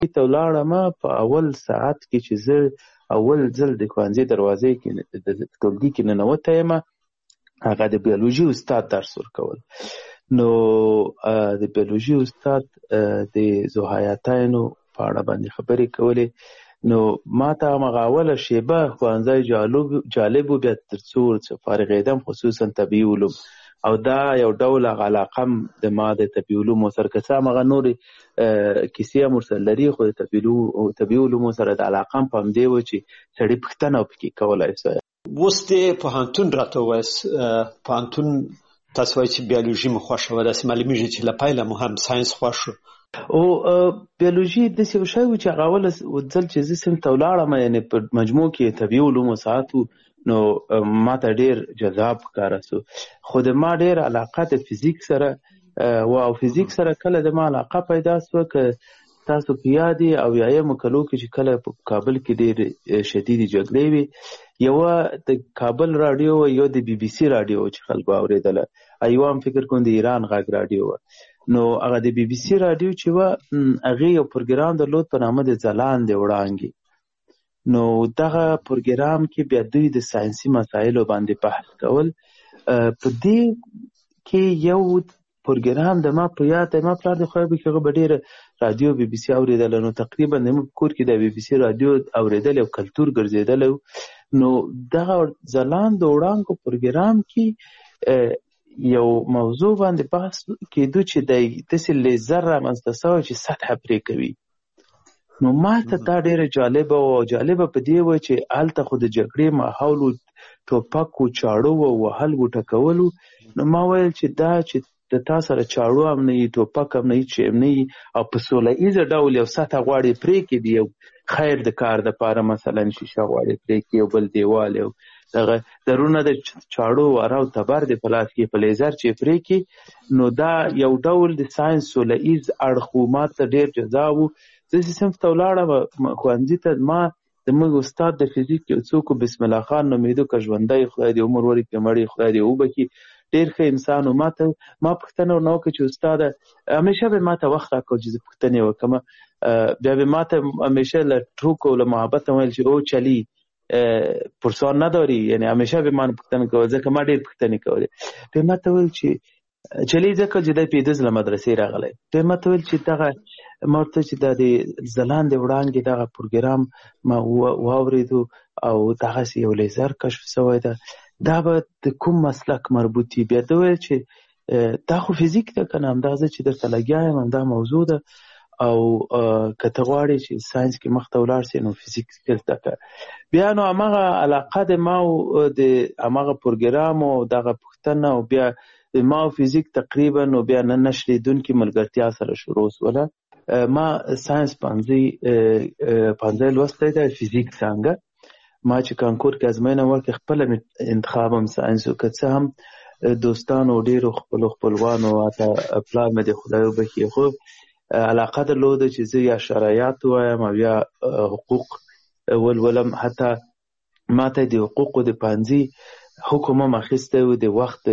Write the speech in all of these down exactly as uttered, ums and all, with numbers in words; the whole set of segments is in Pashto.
ته ولاړم په اول ساعت کې چې زه اول ځل د ښوونځي دروازې کې د ټولګي کې ننوتی یم، هغه د بیولوژي استاد درس ورکول. نو د بیولوژي استاد د ذوحیاتینو په اړه باندې خبرې کولې. نو ما ته هماغه اوله شیبه ښوونځی جالب و، بیا تر څو فارغېدم خصوصا طبیعي علوم، او دا یو ډول هغه علاقه هم د ما د طبیعي علومو سره که څه هماغه نورې کیسې هم ورسره لري، خو د طبیعي علومو سره د علاقه هم په همدې وه چې سړي پوښتنه پکې کولی سوی. اوس دې پوهنتون راته ووایاست، پوهنتون تاسو وایي چې بیولوژي مو خوښه وه، داسې معلومېږي چې له پیله مو هم ساینس خوښ و. او بیولوژي داسې یو شی و چې هغه اوله ځل چې زه صنف ته ولاړم، یعنې په مجموع کې طبیعي علومو ساعت و، نو ما ته ډېر جذاب ښکاره سو. خو د ما ډېر علاقه د فزیک سره و، او فزیک سره کله د ما علاقه پیدا سوه که تاسو په یاد یې اویایمو کلو کې چې کله په کابل کې ډېر شدیدې جګړې وې، یوه د کابل راډیو وه، یو د بي بي سي راډیو وه چې خلکو اورېدله، یوه هم فکر کوم د ایران غږ راډیو وه. نو هغه د بي بي سي راډیو چې وه، هغې یو پروګرام درلود په نامه د ځلاندې وړانګې. نو دغه پروګرام کې بیا دوی د ساینسي مسایلو باندې بحث کول. په دې کې یو پروګرام د ما په یاد دی، ما پلار د خدای وکړي هغه به ډېره راډیو بي بي سي اورېدله، نو تقریبا زموږ په کور کې د بي بي سي راډیو اورېدل یو کلتور ګرځېدلی و. نو دغه ځلاند وړانګو پروګرام کې یو موضوع باندې بحث کېدو چې دی داسې لیزر رامنځته سوی چې سطحه پرې کوي. نو ما ته دا ډېره جالبه وه، او جالبه په دې وه چې هلته خو د جګړې ماحول و، ټوپک و، چاړه وه، وهل و، ټکول و. نو ما ویل چې دا چې د تا سره چاړو هم نه وي، ټوپک هم نه وي، چې هم نه وي، او په سوله ایزه ډول یو سطحه غواړې پرې کړي، یو خیر د کار دپاره مثلا شیشه غواړې پرې کړي، یو بل دیوال، یو دغه درونه د چاړو واره او تبر د په لاس کې په لیزر چې پرې کړي. نو دا یو ډول د ساینس سوله ایز اړخ و، ما ته ډېر جذاب و. زه چې صنف ته ولاړم ښوونځي ته، ما زموږ استاد د فزیک یو څوک بسم الله خان نومېده، که ژوندی خدای دې عمر ورکړي، مړی خدای دې وبخي، ډېر ښه انسان و. ما ته ما پوښتنه ورنه وکړه چې استاده، همیشه به ما ته وخت راکړ چې زه پوښتنې وکړم، بیا به ما ته همیشه له ټوکو له محبت هم ویل چې او چلی پرسان نداری، یعنی همیشه به ما پوښتنه کوله، ځکه ما ډېر پوښتنې کولې. بیا ما ته ویل چې چلی ځکه چې دی پنځه ځله مدرسې راغلی. بیا ما ته ویل چې دغه ما ورته چې دا د ځلاندې وړانګې دغه پروګرام ما واورېدو، او دغسې یو لیزر کشف سوی ده، دا به د کوم مسلک مربوط وي؟ بیا ده ویل چې دا خو فزیک ده که نه، همدا زه چې درته لګیا یم همدا موضوع ده، او که ته غواړې چې ساینس کې مخته ولاړ سې نو فزیک زده کړه. بیا نو هماغه علاقه د ما او د هماغه پروګرام او دغه پوښتنه، او بیا د ما او فزیک تقریبا نو بیا نه نشلېدونکې ملګرتیا سره شروع سوله. ما ساینس پوهنځی پوهنځی لوستی دی، فزیک څانګه. ما چې کانکور کې ازموینه ورکړې، خپله مې انتخاب هم ساینس و، که څه هم دوستانو ډېرو خپلو خپلوانو حتی پلار مې د خدای وبخي، خو علاقه درلوده چې زه یا شرایط وایم او یا حقوق ولولم. حتی ما ته د حقوقو د پوهنځي حکم هم اخیستی و د وخت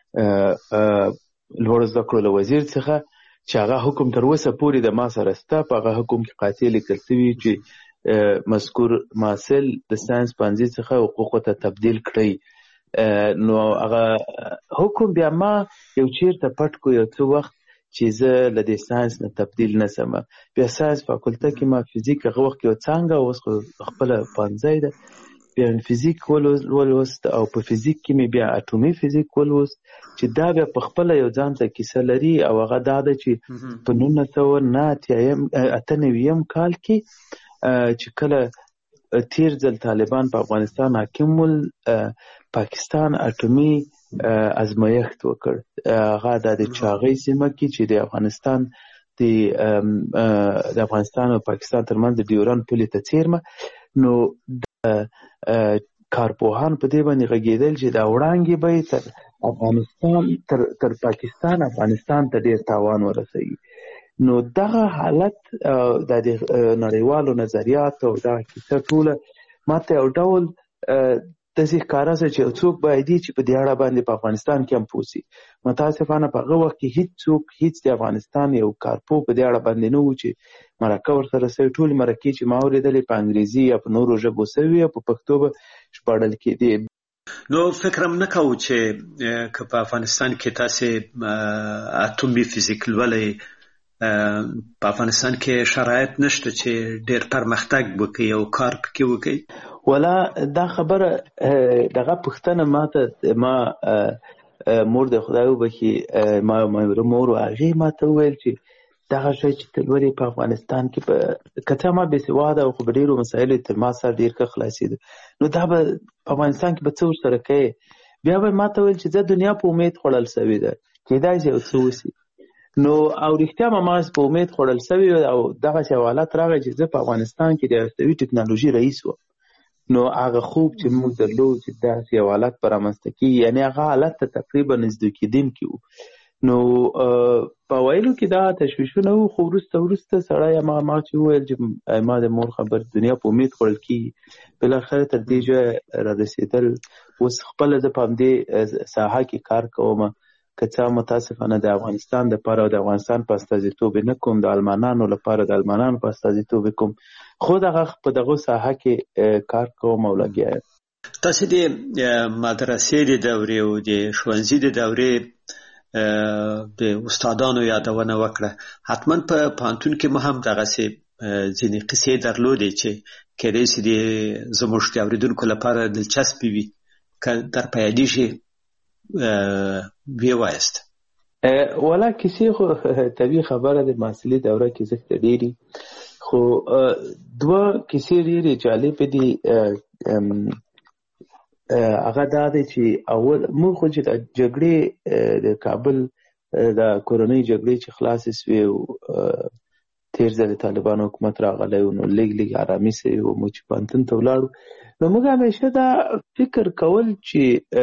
لوړو زده کړو له وزیر څخه، چې هغه حکم تر اوسه پورې د ما سره شته. په هغه حکم کې قاطع لیکل شوي چې مذکور محصل د ساینس پوهنځي څخه حقوقو ته تبدیل کړئ. نو هغه حکم بیا ما یو چیرته پټ کو یو څه وخت چې زه له دې ساینس نه تبدیل نه سم. بیا ساینس فاکولته کې ما فزیک هغه وخت یو څانګه، اوس خو خپله پوهنځی ده، بیا فزیک ولوست، او په فزیک کې مې بیا اټومي فزیک ولوست، چې دا بیا په خپله یو ځان ته کیسه لري. او هغه دا ده چې په نولس سوه نه اته نوي کال کې چې کله تیر ځل طالبان په افغانستان حاکم ول، پاکستان اټومي ازمایښت وکړ. هغه د چاغۍ سیمه کې چې د افغانستان د افغانستان او پاکستان ترمنځ د ډیورند پولې ته څیرمه. نو کارپوهان په دې باندې غږېدل چې دا وړانګې به تر افغانستان تر تر پاکستان افغانستان ته ډېر تاوان ورسوي. نو دغه حالت د نړیوالو نظریاتو او دغه کیسه ټوله ما ته یو ډول داسې ښکاره شوه چې یو څوک باید وي چې په دې اړه باندې په افغانستان کې هم پوه شي. متاسفانه په هغه وخت کې هېڅ څوک هېڅ د افغانستان یو کارپوه په دې اړه باندې نه و چې مرکه ورسره شوې. ټولې مرکې چې ما اورېدلې په انګریزي یا په نورو ژبو شوې او په پښتو به ژباړل کېدې. نو فکر هم نه کوو چې که په افغانستان کې تاسې اتومي فزیک لولئ، په افغانستان کې شرایط نشته چې ډېر پرمختګ وکړي او کار پکې وکړي؟ ولا دا خبره دغه پوښتنه ما ته ما مور د خدای وبخي ما مور هغې ما ته وویل چې دغه شی چې ته لولې په افغانستان کې په که څه ما بېسواده او خو په ډېرو مسایلو تر ما سره ډېر ښه خلاصېده، نو دا به په افغانستان کې به څه ورسره کوې؟ بیا به ما ته ویل چې زه دنیا په امید خوړل شوې ده، کېدای شي یو څه وشي. نو او رښتیا به ما په امید خوړل شوې او دغسې یو حالت راغی چې زه په افغانستان کې د هستوي ټکنالوژي رئیس وم. نو هغه خوب چې موږ درلود چې داسې یو حالت به رامنځته کېږي، یعنې هغه حالت ته تقریبا نږدې کېدونکي وو. نو په ویلو کې دا تشویشونه وو، خو وروسته وروسته سړی هماغه ما چې وویل چې ما د مور خبر دنیا په امید خوړل کېږي، بالاخره تر دې ځایه را رسېدل. اوس خپله زه په همدې ساحه کې کار کوم، که څه متاسفانه د افغانستان دپاره او د افغانستان په استازیتوب نه کوم، د المانانو لپاره د المانانو په استازیتوب کوم، خو دغه په دغه ساحه کې کار کوم او لګیا یم. تاسې د مدرسې د دورې او د ښوونځي د دورې د استادانو یادونه وکړه. حتما په پوهنتون کې مو هم دغسې ځینې قصې درلودې چې کېدای شي د زموږ د اورېدونکو لپاره دلچسپې وي، که در په یادېږي ویې وایاست. والا کیسې خو طبیعي خبره د محصلي دوره کې زښته ډېرې، خو دوه کیسې ډېرې جالبې دي. هغه دا دی چې اول موږ خو چې د جګړې د کابل د کورنۍ جګړې چې خلاصې سوې او تېر ځل د طالبانو حکومت راغلی و، نو لږ لږ ارامي سوې و، موږ چې پوهنتون ته ولاړو، نو موږ همیشه دا فکر کول چې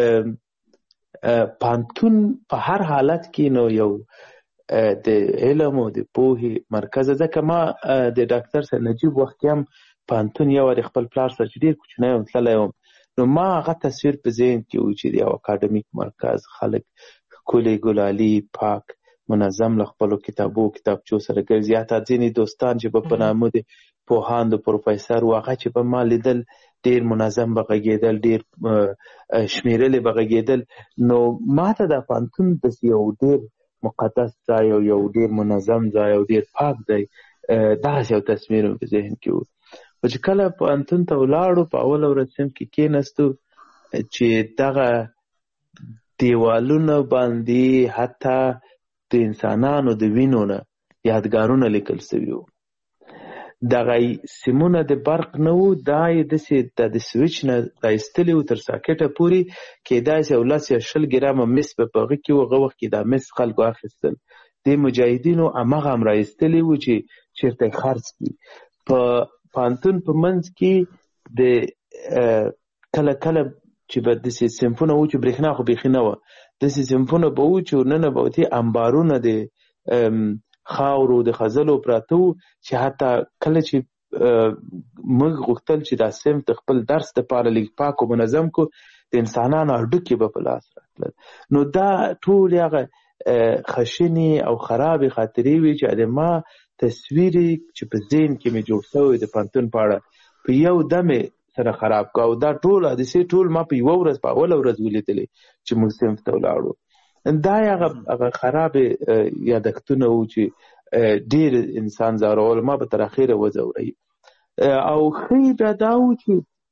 پوهنتون په هر حالت کې نو یو د علم او د پوهې مرکز. ځکه ما د ډاکټر سید نجیب وخت کې هم پوهنتون یو وارې خپل پلار سره چې ډېر کوچنی وم تللی وم، نو ما هغه تصویر په ذهن کې و چې د یو اکاډمیک مرکز، خلک ښکلي ګلالي پاک منظم له خپلو کتابو کتابچو سره ګرځي. حتی ځینې دوستان چې به په نامه د پوهان د پروفیسر و، هغه چې به ما لیدل ډېر منظم به غږېدل، ډېر شمېرلې به غږېدل. نو ما ته دا پوهنتون داسې یو ډېر مقدس ځای او یو ډېر منظم ځای او ډېر پاک ځای، دغسې یو تصویر مې په ذهن کې و. خو چې کله پوهنتون ته ولاړو، په اوله ورځ صنف کې کېناستو، چې دغه دیوالونه باندې حتی د انسانانو د وینو نه یادګارونه لیکل سوي وو. دغه سیمونه د برق نه وو، دا یې داسې د سویچ نه رایستلي وو تر ساکټه پورې، کېدای شي یو لس یا شل ګرامه مس به په هغه کې وو. هغه وخت کې دا مس خلکو اخیستل، دې مجاهدینو هماغه هم رایستلي وو چې چېرته یې خرڅ کړي. په پوهنتون په منځ کې د کله کله چې به داسې صنفونه وو چې برېښنا خو بیخي نه وه، داسې صنفونه به وو چې ورننه به وتې انبارونه د خاورو د خځلو پراته وو، چې حتی کله چې موږ غوښتل چې دا صنف د خپل درس دپاره لږ پاک او منظم کړو، د انسانانو هډوکي به په لاس راتلل. نو دا ټولې هغه خشنې او خرابې خاطرې وې چې د ما تصویر چې په ذهن کې مې جوړ شوی د پوهنتون په اړه په یو دم سره خراب کړه. او دا ټول حادثې ټول ما په یوه ورځ په اوله ورځ ولیدلې چې موږ صنف ته ولاړو. دا هغه هغه خرابې یادښتونه وو چې ډېر انسان ځورول، ما به تر اخره وځوروي. او ښه بیا دا وو چې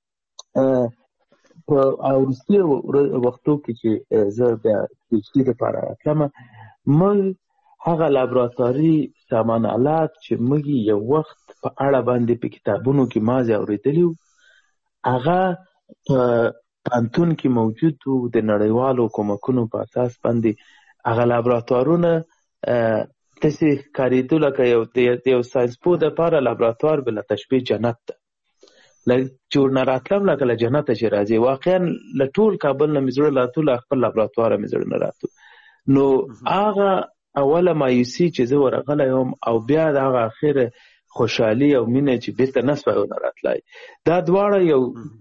په وروستي وختو کې چې زه بیا پي ایچ ډي دپاره راتلمه، موږ هغه لابراتواري سامان آلات چې موږ یو وخت په اړه باندې په کتابونو کې مازې اورېدلي وو، هغه په پوهنتون کې موجود وو. د نړیوالو کومکونو په اساس باندې هغه لابراتوارونه داسې ښکارېدو لکه یو د یو ساینسپوه دپاره لابراتوار بله تشبیه جنت ده، چې ورنه راتلم لکه له جنته چې راځې. واقعا له ټول کابل نه مې زړه راتو، له خپل لابراتواره مې زړه نه راتو. نو هغه اوله مایوسي چې زه ورغلی وم، او بیا د هغه اخره خوشحالي او مینه چې بیرته نه سوایونه راتلای. دا دواړه یو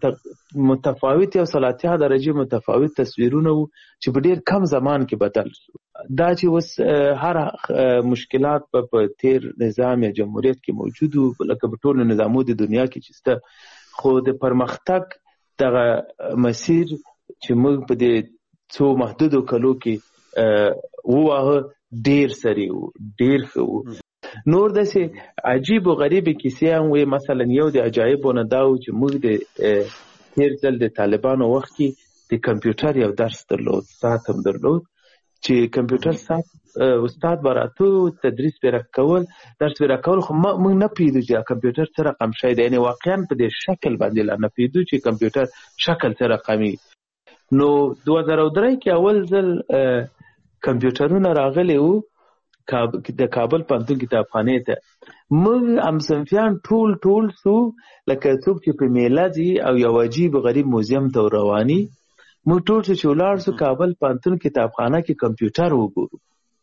متفاوت یو سلاتیا درجه متفاوت تصویرونه وو چې په ډیر کم زمان کې بدل شو. دا چې اوس هر مشکلات په تیر نظام یا جمهوریت کې موجود وو، لکه په ټولو نظامو د دنیا کې چې شته، خو د پرمختګ دغه مسیر چې موږ په دې څو محدودو کلو کې وواهه ډیر سری وو، ډیر ښه وو. نور داسې عجیب و غریبې کیسې هم وې. مثلا یو د عجایبو نه دا و چې موږ د تیر ځل د طالبانو وخت کې د کمپیوټر یو درس درلود، ساعت هم درلود، چې کمپیوټر ساعت استاد به راتو تدریس به راکول، درس به راکول، خو موږ نه پوهېدو چې کمپیوټر څه رقم شی دی. یعنې واقعا په دې شکل باندې لا نه پوهېدو چې کمپیوټر شکل څه رقمي. نو دوه زره درې کې اول ځل کمپیوټرونه راغلي وو د کابل پوهنتون کتابخانې ته. موږ همصنفیان ټول ټول سو لکه څوک چې په میله ځي او یو عجیب غریب موزیم ته رواني. موږ ټول چې ولاړ سو کابل پوهنتون کتابخانه کې کمپیوټر وګورو.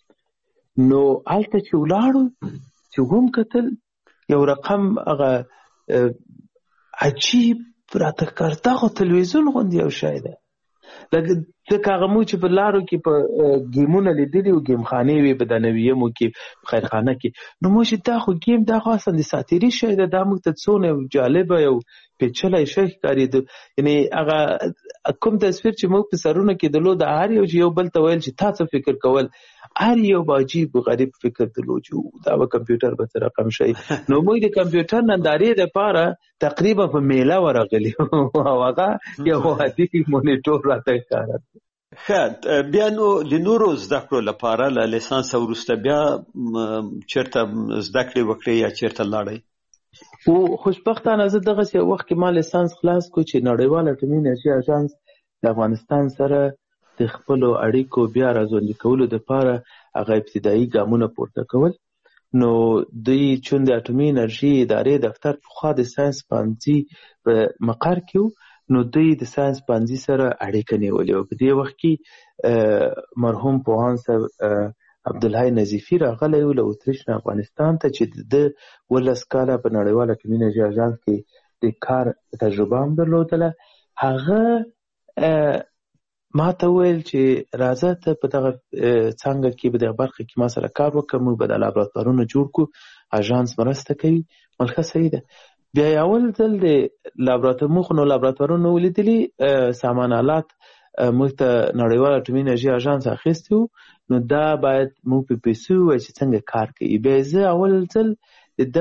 نو هلته چې ولاړو چې هم کتل یو رقم هغه عجیب راته ښکار، دا خو تلویزیون غوندې یو شی دی. لکه ځکه هغه موږ چې په لارو کې په ګیمونه لیدلي وو، ګیم خانې وې په دانویمو کې، په خیرخانه کې، نو موږ چې دا خو ګیم دا خو اصلا د ساتیري شی دی، دا موږ ته څونه جالبه یو پیچلی شی ښکارېده. یعنې هغه کوم تصویر چې موږ په سرونه کې درلود، هر یو چې یو بل ته ویل چې تا څه فکر کول، هر یو به عجیب غریب فکر درلود چې دا به کمپیوټر به څه رقم شی. نو موږ د کمپیوټر نندارې دپاره تقریبا په میله ورغلي او هغه یو عادي مونیټور راته ښکاره. ښه، بیا نو د نورو زده کړو لپاره له لیسانس وروسته بیا چېرته زده کړې وکړې یا چېرته لاړئ؟ خو خوشبختانه زه دغسې یو وخت کې ما لیسانس خلاص کړو چې نړیوال اټومي انرژي اژانس د افغانستان سره د خپلو اړیکو بیا راژوندي کولو دپاره هغه ابتدایي ګامونه پورته کول. نو دوی چون د اټومي انرژي ادارې دفتر پخوا د ساینس پوهنځي په مقر کې وو، نو دوی د ساینس پوهنځي سره اړیکه نیولې وه. په دې وخت کې مرحوم پوهاند صاحب عبدالحی نظیفي راغلی و له اتریش نه افغانستان ته، چې د ولس کاله په نړیوال اټومي انرژي اژانس کې د کار تجربه هم درلودله. هغه ما ته وویل چې راځه ته په دغه څانګه کې په دغه برخه کې ما سره کار وکړه، موږ به دا لابراتوارونه جوړ کړو، اژانس مرسته کوي. ویل ښه صحیح ده. بیا یې اول ځل د لابراتوار موږ نو لابراتوارونه ولیدلي، سامان آلات موږ ته نړیوال اټومي انرژي اژانس اخیستی وو، نو دا باید موږ په پیسو ووایو چې څنګه کار کوي. بیا زه اول ځل د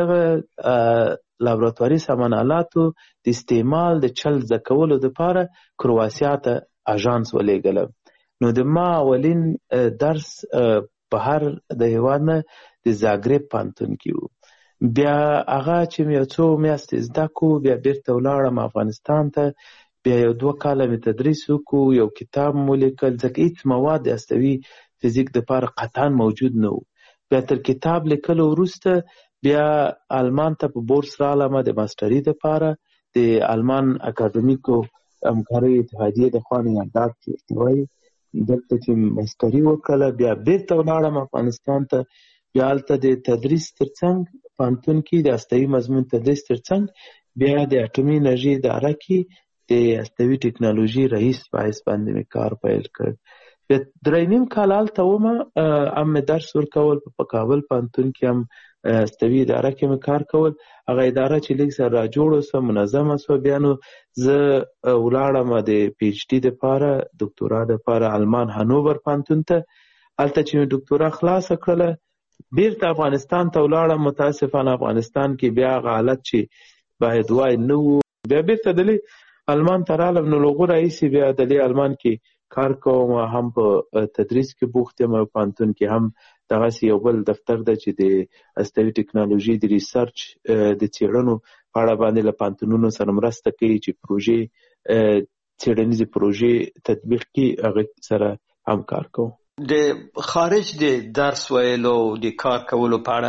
دغه لابراتواري سامان آلاتو د استعمال د چل زده کولو دپاره کرواسیا ته اژانس ولېږلم. نو د ما اولین درس بهر د هېواد نه د زاګرب پوهنتون کې وو. بیا هغه چې مې یو څو میاشتې زده کړو، بیا بیرته ولاړم افغانستان ته. بیا یو دوه کاله مې تدریس وکړو، یو کتاب مو لیکل، ځکه هېڅ مواد د هستوي فزیک دپاره قطعا موجود نه و. بیا تر کتاب لیکلو وروسته بیا آلمان ته په بورس رالم د ماسټري دپاره، د آلمان اکاډمیکو همکارۍ اتحادیې د خوا نه یاداد چې وایي، دلته چې ماسټري وکړله. بیا بیرته ولاړم افغانستان ته. بیا هلته د تدریس تر څنګ پوهنتون کې د هستوي مضمون تدریس تر څنګ بیا د اټومي انرژي اداره کې د هستوي ټکنالوژي رئیس په حیث باندې مې کار پیل کړ. بیا درې نیم کال هلته ومه، هم مې درس ورکول، په کابل پوهنتون کې هم هستوي اداره کې مې کار کول. هغه اداره چې لږ سره راجوړه سوه، منظمه سوه. بیا نو زه ولاړم د پی ایچ ډي دپاره، دکتورا دپاره آلمان هانوور پوهنتون ته. هلته چې مې دکتورا خلاصه کړله، بیرته افغانستان ته ولاړم. متاسفانه افغانستان کې بیا هغه حالت چې باید وای نه و. بیا بیرته دلې آلمان ته رالم. نو له هغو راهیسې بیا دلې آلمان کې کار کوم، هم په تدریس کې بوخت یم، او پوهنتون کې هم دغسې یو بل دفتر ده چې د هستوي ټکنالوژي د ریسرچ د څېړنو په اړه باندې له پوهنتونونو سره مرسته کوي چې پروژې څېړنیزې پروژې تطبیق کړي، هغه سره هم کار کوم. د خارج د درس ویلو د کار کولو په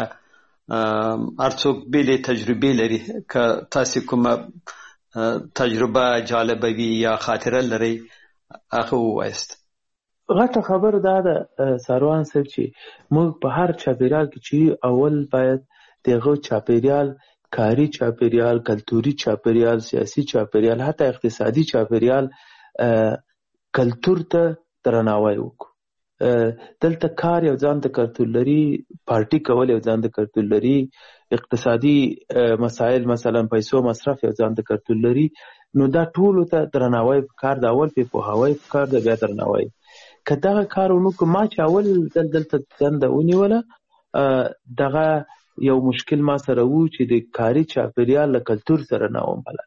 اړه هر څوک بېلې تجربې لري. که تاسې کومه تجربه جالبه وي یا خاطره لرئ، هغه ووایاست. غټه خبر دا ده ساروان صاحب چې موږ په هر چاپېریال کې چې اول باید دغه چاپیریال کاری چاپیریال، کلتوري چاپیریال، سیاسي چاپیریال، حتی اقتصادي چاپیریال کلتور ته درناوی وکړو. دلته کار یو ځان ته کلتور لري، پارټي کول یو ځان ته کلتور لري، اقتصادي مسایل مثلا پیسو مصرف یو ځان ته کلتور لري. نو دا ټولو ته درناوی پکار د اول په پوهاوی پکار د بیا درناوی. که دغه کار ونکړو، ما چې اول دل دلته دنده ونیوله، دغه یو مشکل ما سره و چې د کاري چاپیریال له کلتور سره نه وم بلد.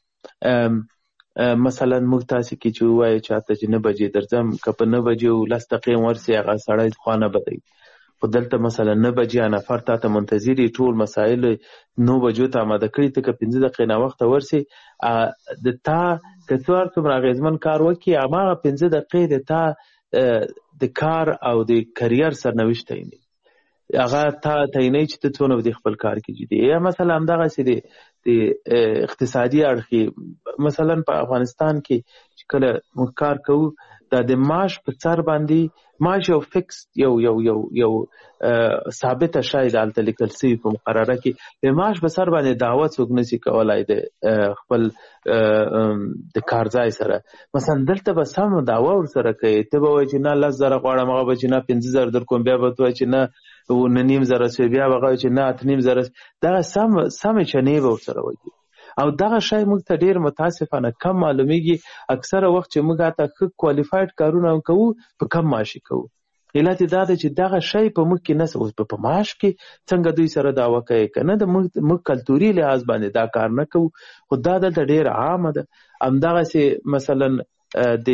مثلا موږ تاسې کې چې ووایو چاته چې نه بجې درځم، که په نه بجې و لس دقیقې ورسې هغه سړی خوا نه بدوي. خو دلته مثلا نه بجې نفر تا ته منتظر یي، ټول مسایل نو بجو ته اماده کړي، ته که پنځه دقیقې ناوخته ورسې د تا که څو هر څومره اغېزمن کار وکړي، هماغه پنځه دقیقې د تا د کار او د کریر سرنوشت تعینوي. هغه تا تعینوي چې ته څونه به د خپل کار کې جدي. یا مثلا همدغسې د د اقتصادي اړخ، مثلا په افغانستان کې چې کله موږ کار کوو، دا د معاش په سر باندې معاش یو فکس یو یو یو یو ثابته شی ده هلته لیکل سوي په مقرره کې. د معاش په سر باندې دعوه څوک نشي کولی د خپل د کار ځای سره. مثلا دلته به سمه دعوه ورسره کوي، ته به وایي چې نه لس زره غواړم، هغه به چې نه پنځه زره در کوم، بیا به ته وایي چې نه نه نیم زره سوی، بیا به هغه وایي چې نه اته نیم زره. دغه سم سمې چنې به ورسره وایي. او دغه شی موږ ته ډېر متاسفانه کم معلومیږي. اکثره وخت چې موږ هلته ښه کوالیفاید کارونه هم کوو، په کم معاشي کوو. علت یې دا دی چې دغه شی په موږ کې نشته. اوس په معاش کې څنګه دوی سره دعوه کوي که نه، د موږ کلتوري لحاظ باندې دا کار نه کوو. خو دا دلته ډېره عامه ده. همدغسې مثلا د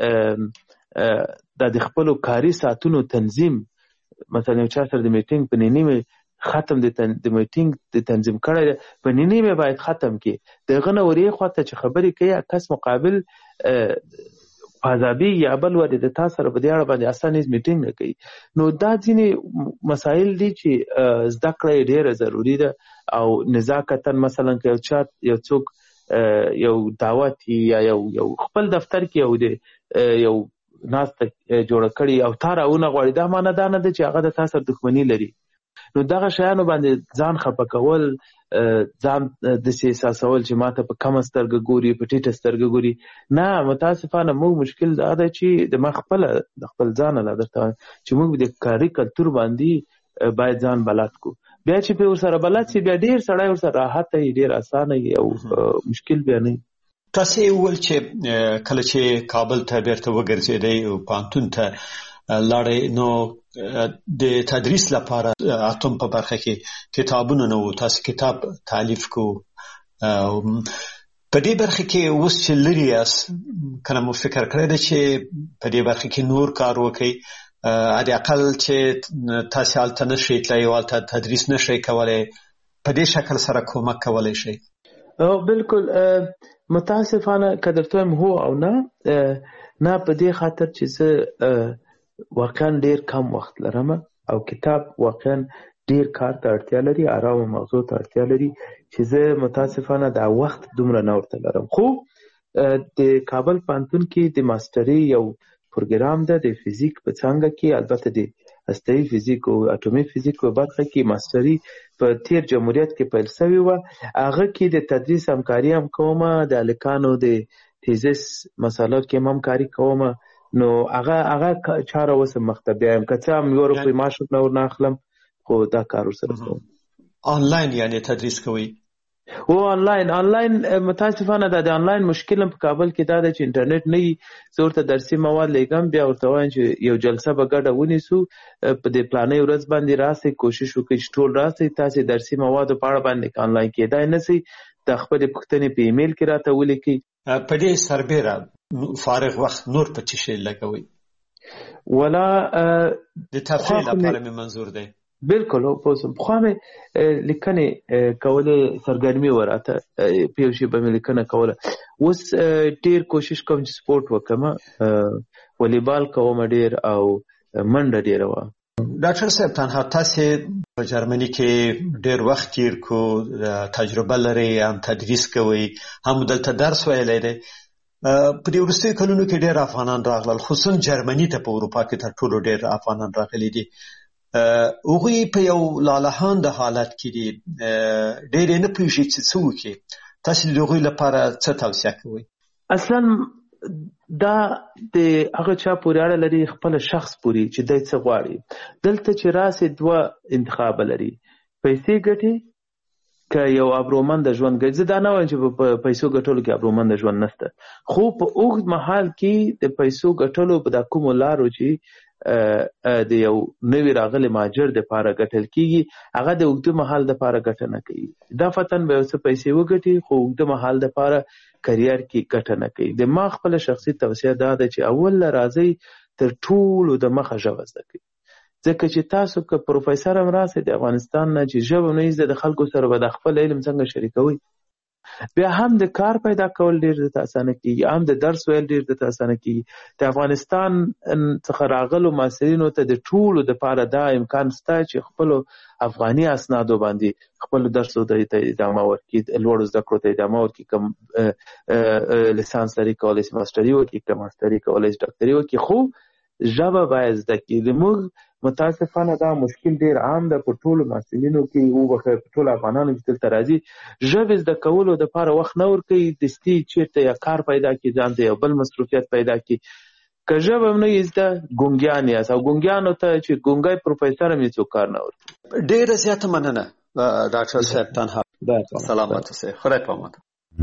د خپلو کاري ساعتونو تنظیم، مثلا یو چا سره د میټینګ په نیمه ختم د میټینګ د تنظیم کړی دی، په نیمه باید ختم کړي. د هغه نه ورې خواته چې خبرې کوي، کس مقابل پازابي یا بل ودې د تا سره په دې اړه باندې اصلا هېڅ میټینګ نه کوي. نو دا ځینې مسایل دي چې زده کړه یې ډېره ضروري ده. او نزاکتاً مثلا که یو چا یو څوک یو دعوت یا یو یو خپل دفتر کې یو دی یو ناسته جوړه کړي او تا راونه غواړي، دا معنی دا نه ده چې هغه د تا سره دښمني لري. نو دغه شیانو باندې ځان خفه کول، ځان داسې احساسول چې ماته په کمه سترګه ګوري، په ټیټه سترګه ګوري. نه، متاسفانه موږ مشکل دا ده چې د ما خپله د خپل ځانه لا درته وایم چې موږ د کاري کلتور باندې باید ځان بلد کړو. بیا چې پرې ورسره بلد شي، بیا ډېر سړی ورسره راحت وي، ډېر اسانه وي او مشکل بیا نه وي. تاسې وویل چې کله چې کابل ته بیرته وګرځېدئ او پوهنتون ته لاړئ، نو د تدریس لپاره اتم په برخه کې کتابونه نه وو، تاسو کتاب تالیف کو. په دې برخه کې اوس چې لري یاست، کله مو فکر کړی دی چې په دې برخه کې نور کار وکړئ؟ حد اقل چې تاسو هلته نشئ تللی او هلته تدریس نشئ کولی، په دې شکل سره کومک کولی شئ؟ بالکل. متاسفانه که درته وایم هو او نه، نه په دې خاطر چې زه واقعا ډیر کم وخت لرم او کتاب واقعا ډیر کار ته اړتیا لري، آرام مغزو ته اړتیا لري چې زه متاسفانه دا وخت دومره نه ورته لرم. خو د کابل پوهنتون کې د ماستري یو پروګرام ده د فزیک په څانګه کې، البته د هسته‌ایي فزیک او اټومي فزیک په برخه کې ماستري په تیر جمهوریت کې پیل شوې وه. هغه کې د تدریس همکاري هم کومه، د هلکانو د تیزس مسالو کې هم همکاري کومه. نو هغه هغه چاره اوس هم مخته بیایم، که څه هم یو روپۍ معاش ورنه ورنه اخلم، خو دا کار ورسره کوم. آنلاین یعنې تدریس کوئ؟ او آنلاین آنلاین متاسفانه دا د آنلاین مشکل په کابل کې دا ده چې انټرنیټ نه وي. زه ورته درسي مواد لیږم، بیا ورته وایم چې یو جلسه به ګډه ونیسو، په دې پلانۍ ورځ باندې راسئ، کوشش وکړئ چې ټول راسئ. تاسې درسي موادو په اړه باندې آنلاین کېدای نه سئ، د خپلې پوښتنې په ایمیل کې راته ولیکئ. په دې سربیره فارغ وخت نور په څه شی لګوئ؟ ولا د تفریح لپاره مې منظور دی. بالکل. پخوا مې لیکنې کولې، سرګرمي وه راته، په یو شي به مې لیکنه کوله. اوس ډېر کوشش کوم چې سپورټ وکړم، والیبال کوم ډېر او منډه ډېره وه. ډاکټر صاحب، تنها تاسې په جرمني کې ډېر وخت تېر کړو، تجربه لرئ، هم تدریس کوئ، هم دلته درس ویلی دی. په دې وروستیو کلونو کې ډېر افغانان راغلل، خصوصا جرمني ته په اروپا کې تر ټولو ډېر افغانان راغلي دي. هغوی په یو لالهانده حالت کې دي، ډېر یې نه پوهېږي چې څه وکړي. تاسو د هغوی لپاره څه توصیه کوئ؟ اصلا دا د هغه چا پورې اړه لري، خپل شخص پورې چې دی څه غواړي. دلته چې راسي دوه انتخاب لري، پیسې ګټي که یو ابرومند ژوند ګټي. زه دا نه وایم چې په پیسو ګټلو کې ابرومند ژوند نشته، خو په اوږد مهال کې د پیسو ګټلو په دا کومو لارو چې د یو نوي راغلي مهاجر د پاره ګټل کیږي، هغه د اوږده مهال د پاره ګټه نه کوي. دا فتن به څه پیسې وګټي خو اوږده مهال د پاره کریر کې ګټه نه کوي. د ما خپل شخصي توصیه دا ده چې اول راځي تر ټولو د مخه ژبه زده کړئ، ځکه چې تاسو که پروفیسر هم راسئ د افغانستان نه چې ژبه نه زده د خلکو سره به د خپل علم څنګه شریکوئ، بیا هم د کار پیدا کول ډیر د اسانه کیږي، هم د درس ویل ډیر د اسانه کیږي. د افغانستان څخه راغلو محصلینو ته د ټولو د پاره دا امکان شته چې خپل افغاني اسنادو باندې خپل درسو ته ادامه ورکړي، لوړو زده کړو ته ادامه ورکړي، کوم لیسانس لري کولای شي ماستري وکړي، کوم ماستري کولای شي ډاکټري وکړي، خو ژبه باید زده کړي. زموږ متاسفانه دا مشکل ډیر عام ده په ټولو محصلینو کې، او په ټولو افغانانو چې دلته راځي ژبې زده کولو دپاره وخت نه ورکوي، دستي چېرته یا کار پیدا کړي، ځان ته یو بل مصروفیت پیدا کړي. که ژبه هم نه یې زده ګونګیان یاست، او ګونګیانو ته چې ګونګی پروفیسر هم یې څوک کار نه ورکوي. ډېره زیاته مننه ډاکټر صاحب. تنها سلامت اوسئ، خدای پامان.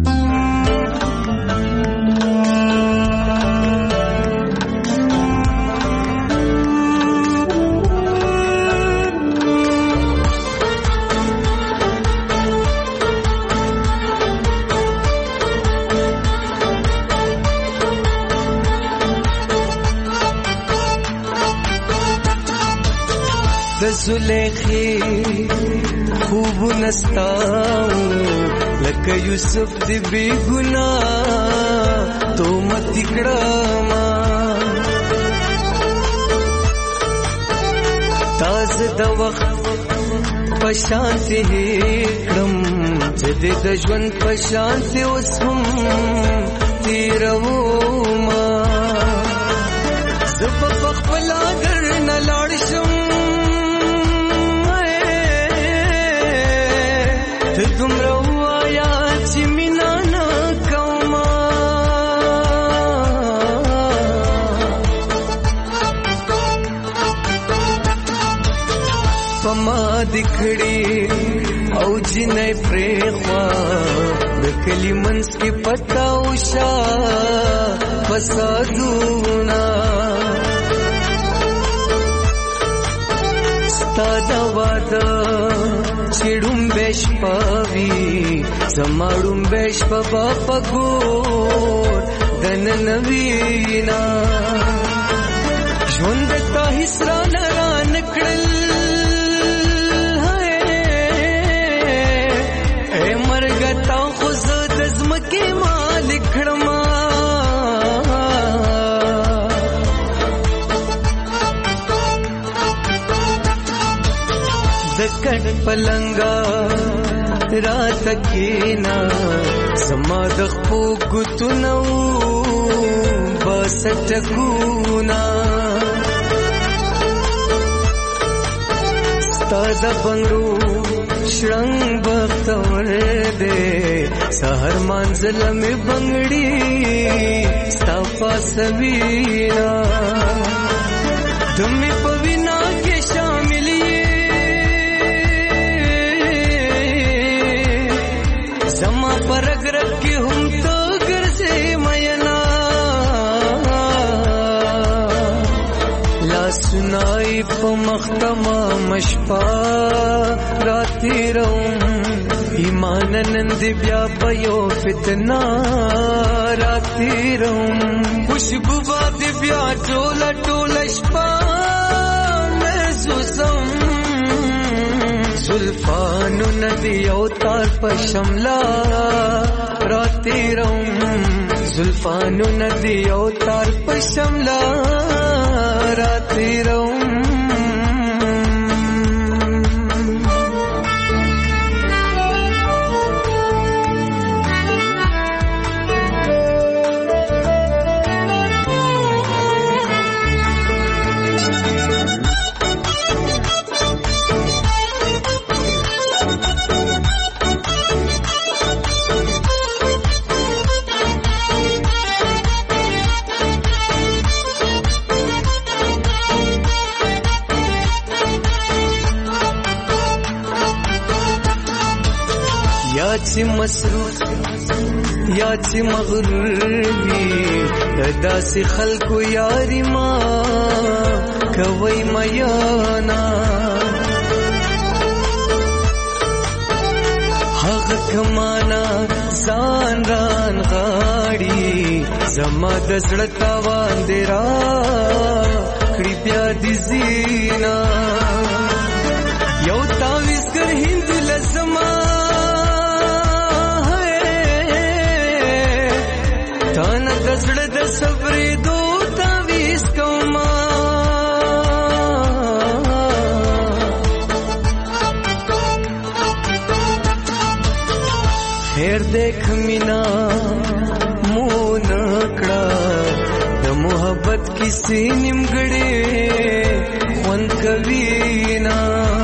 د زلیخی خوب نستاو لکه یوسف دی بی گناہ تو مت کړما تاز د وخت پشانتی کړم چې د ژوند پشانتی وسم تیرو ما زب خپل اگر نه لاړ شم دومره وایا چې مینا نه کومه پما دکړي او جنې پرېخوا د کلی منځ کې پتا وشا فسادونا ستا دا واده چړم بش پاوی زماړم بش په پګور دن نوینا ژوند تا هسرا نه نکړل اے مرګ تا خو زد زمکه مالک کړما دکټ پلنګا رات کینا زما د خو ګتنو بس ټکونا ستاد بنگرو شرنګ بختور دے سحر منزل می بنگړي ستا پاسوینا تمې پوینا کې شامل زما پرګ رګ کې هم تو ګرځې مینا لا سنای په مختما مشپا راتی روم ایمان نند بیا بيو فتنا راتی روم خوشبو باد بیا ټوله ټوله شپه محسوسم زلفانو ندی او تار پشملا راتی روم زلفانو ندی او تار پشملا راتی روم چې مصروف یا چې مغرور وي د داسې خلکو یاري ما کوي میانا هغه کمانا ځان ران غاړي زما د زړه تاوان دی را کړي بیا دې زینا یو تاویزګر هند لزما تانا د زړه د صبرې دو تاویز کوما خیر دیکھ مینا مون کړه د محبت کیسې نیمګړې خوند کوي نا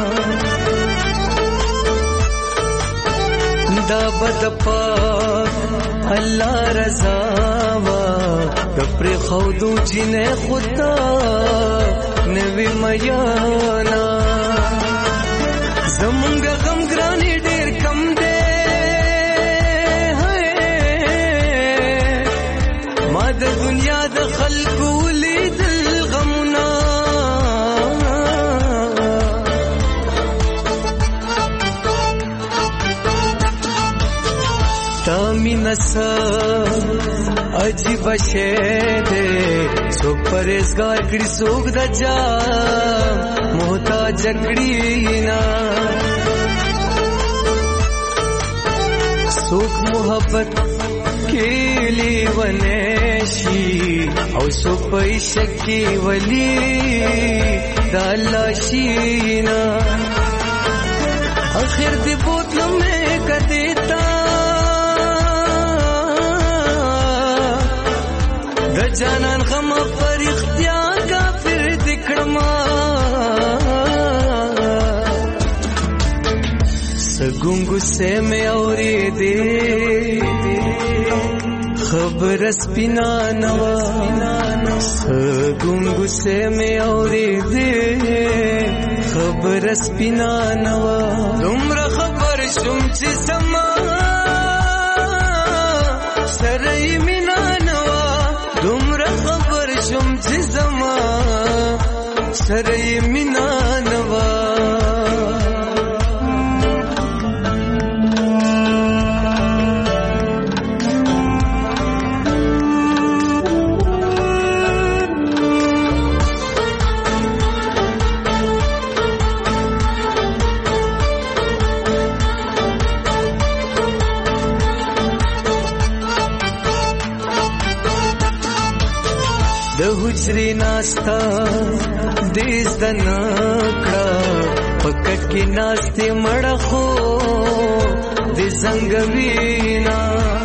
دا بد پاک الله رضا وا د پر خودو چې نه خدا نوی میانا زمونږ غم ګرانې ډېر کم دی ما د دنیا د خلکو لیدل غمونه تا مینا سا عجیب شے دے سوک پریزگار کڑی سوک دا جا محتاج کڑی نا سوک محبت کیلی ونیشی او سوک پیشکی ولی دا اللہ شینا آخر دی بوتلوں میں کدیتا د جانان غم پر اختیار کافر دکړما سګونګو سے میں اورې دې خبر سپینا نوا سګونګو سے میں اورې دې خبر سپینا نوا دومره خبر شوم چې سما سره مینا نوا دومره خبر شوم چې زما سره مینا نوا د حجرې ناستا دیز د نکړه پکټ کې ناستې مړه خو د زنګوینا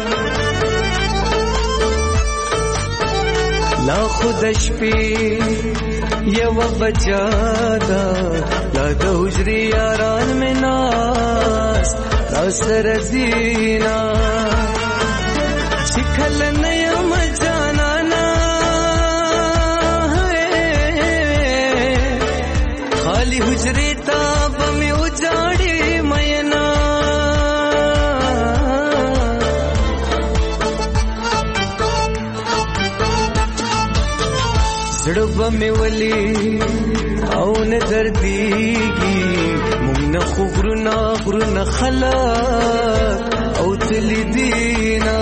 لا خود شپې یو بجادا لا د حجرې یاران مې ناس را سره زینا چې کله نه یم جانا خالی حجرې تا به مې وجاړې مینا زړه به مې ولې او نه دردېږي موږ نه خو غرونه غرونه خلک او تلي دینا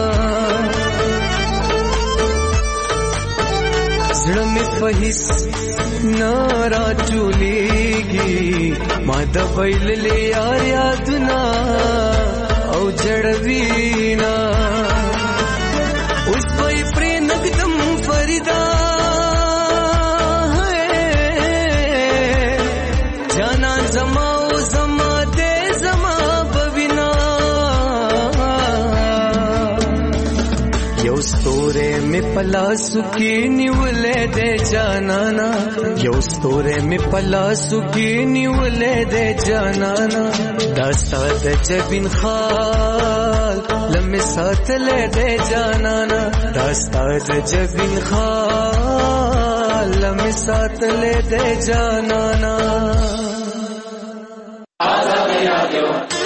زړه مې په هیڅ نارا چولیږي ما د بایللې یار یادونه او جړوینا اوس به یې پرې نږدم فریدا جانان زما او زما دې زما بوینا یو ستوره می پلاسو کی نیولې دې جانانا یو ستوره می پلاسو کی نیولې دې جانانا داستا د جبین خال لمه ساتلې دې جانانا داستا د جبین خال لمه ساتلې دې جانانا آزاد یادو